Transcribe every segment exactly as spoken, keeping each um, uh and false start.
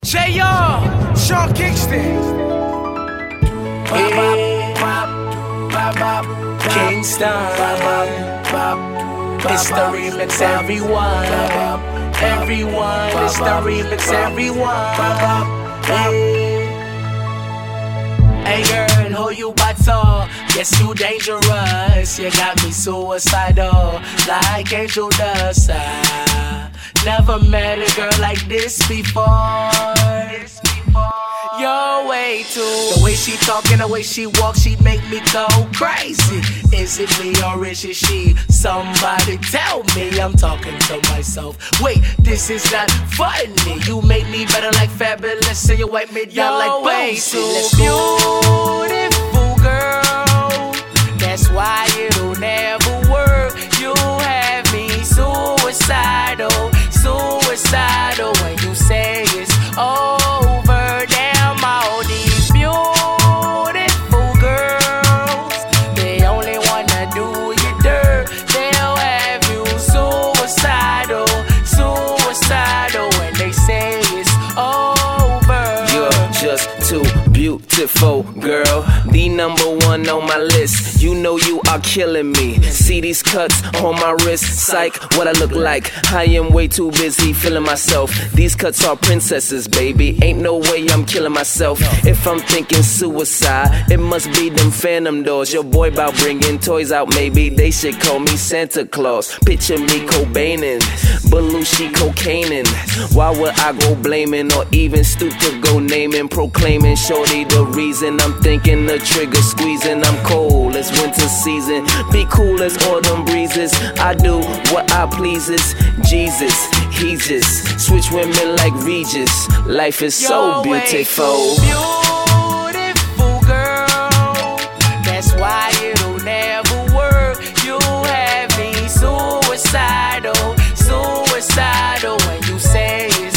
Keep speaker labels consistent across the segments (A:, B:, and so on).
A: J R, Sean Kingston.
B: Hey, Kingston. It's the remix, everyone. Everyone, it's the remix, everyone. Hey, hey girl, who you about to? Yes, you dangerous. You got me suicidal, like angel dust. I never met a girl like this before. You're way too. The way she talk and the way she walk, she make me go crazy. Is it me or is it she? Somebody tell me, I'm talking to myself. Wait, this is not funny. You make me better like Fabulous, and you wipe me down like way too beautiful, girl. That's why it'll never work. You have me suicidal, suicidal when you say it's over. Beautiful girl, the number one on my list. You know you are killing me. See these cuts on my wrist, psych, what I look like. I am way too busy feeling myself. These cuts are princesses, baby. Ain't no way I'm killing myself. If I'm thinking suicide, it must be them phantom doors. Your boy bout bringing toys out, maybe they should call me Santa Claus. Picture me Cobainin', Belushi cocaining. Why would I go blaming or even stoop to go naming, proclaiming shorty the reason I'm thinking the trigger squeezing. I'm cold as winter season, be cool as autumn breezes. I do what I pleases. Jesus, he just switch women like Regis. Life is so beautiful. Beautiful girl, that's why it'll never work. You have me suicidal, suicidal when you say it's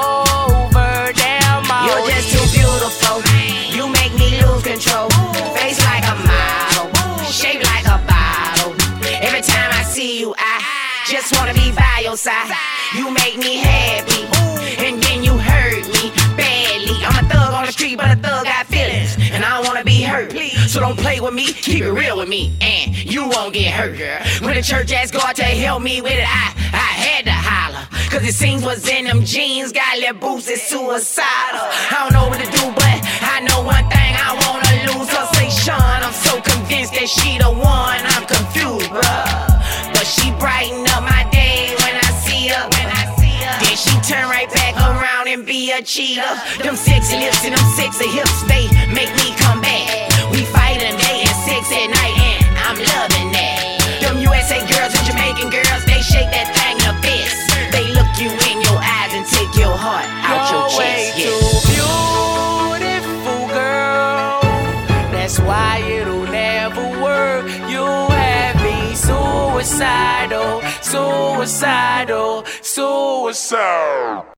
B: over. Damn,
C: you're just too beautiful. You make me lose control. Face like a model, shaped like a bottle. Every time I see you, I just wanna be by your side. You make me happy, and then you hurt me badly. I'm a thug on the street, but a thug got feelings, and I don't wanna be hurt. So don't play with me, keep it real with me, and you won't get hurt, girl. When the church asked God to help me with it, I, I had to holler. Cause it seems what's in them jeans got little boots, it's suicidal. I don't know what to do, but I know one thing, I wanna lose her. Say Sean, I'm so convinced that she the one. I'm confused, bruh, but she brighten up my day when I see her. When I see her, then she turn right back around and be a cheater. Them sexy lips and them sexy hips, they make me come back. We fight a day and sex at night, and I'm loving that. Them U S A girls and Jamaican girls, they shake that thing the best. They look you in your eyes and take your heart out your chest. Yeah.
B: Beautiful girl, that's why it'll never work. You have me suicidal, suicidal, suicidal.